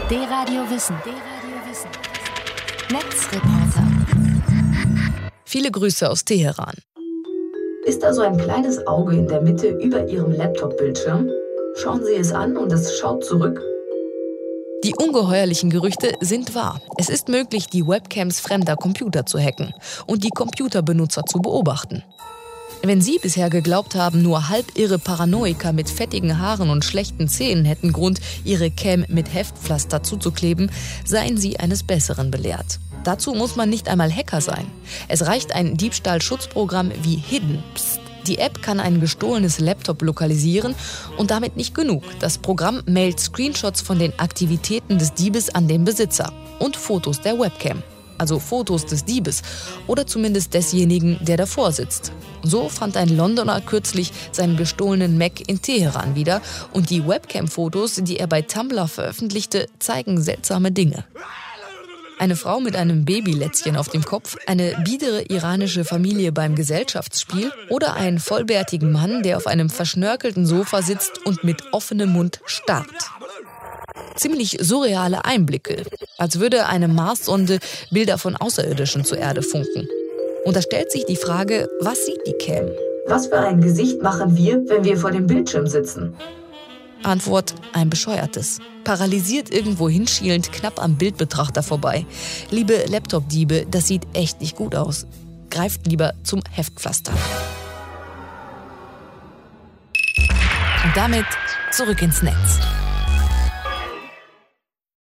D-Radio Wissen. Netzreporter. Viele Grüße aus Teheran. Ist da so ein kleines Auge in der Mitte über Ihrem Laptop-Bildschirm? Schauen Sie es an und es schaut zurück. Die ungeheuerlichen Gerüchte sind wahr. Es ist möglich, die Webcams fremder Computer zu hacken und die Computerbenutzer zu beobachten. Wenn Sie bisher geglaubt haben, nur halbirre Paranoiker mit fettigen Haaren und schlechten Zähnen hätten Grund, ihre Cam mit Heftpflaster zuzukleben, seien Sie eines Besseren belehrt. Dazu muss man nicht einmal Hacker sein. Es reicht ein Diebstahlschutzprogramm wie Hidden. Psst. Die App kann ein gestohlenes Laptop lokalisieren und damit nicht genug. Das Programm mailt Screenshots von den Aktivitäten des Diebes an den Besitzer und Fotos der Webcam. Also Fotos des Diebes oder zumindest desjenigen, der davor sitzt. So fand ein Londoner kürzlich seinen gestohlenen Mac in Teheran wieder und die Webcam-Fotos, die er bei Tumblr veröffentlichte, zeigen seltsame Dinge. Eine Frau mit einem Babylätzchen auf dem Kopf, eine biedere iranische Familie beim Gesellschaftsspiel oder einen vollbärtigen Mann, der auf einem verschnörkelten Sofa sitzt und mit offenem Mund starrt. Ziemlich surreale Einblicke, als würde eine Marssonde Bilder von Außerirdischen zur Erde funken. Und da stellt sich die Frage, was sieht die Cam? Was für ein Gesicht machen wir, wenn wir vor dem Bildschirm sitzen? Antwort: ein bescheuertes. Paralysiert irgendwo hinschielend knapp am Bildbetrachter vorbei. Liebe Laptop-Diebe, das sieht echt nicht gut aus. Greift lieber zum Heftpflaster. Und damit zurück ins Netz.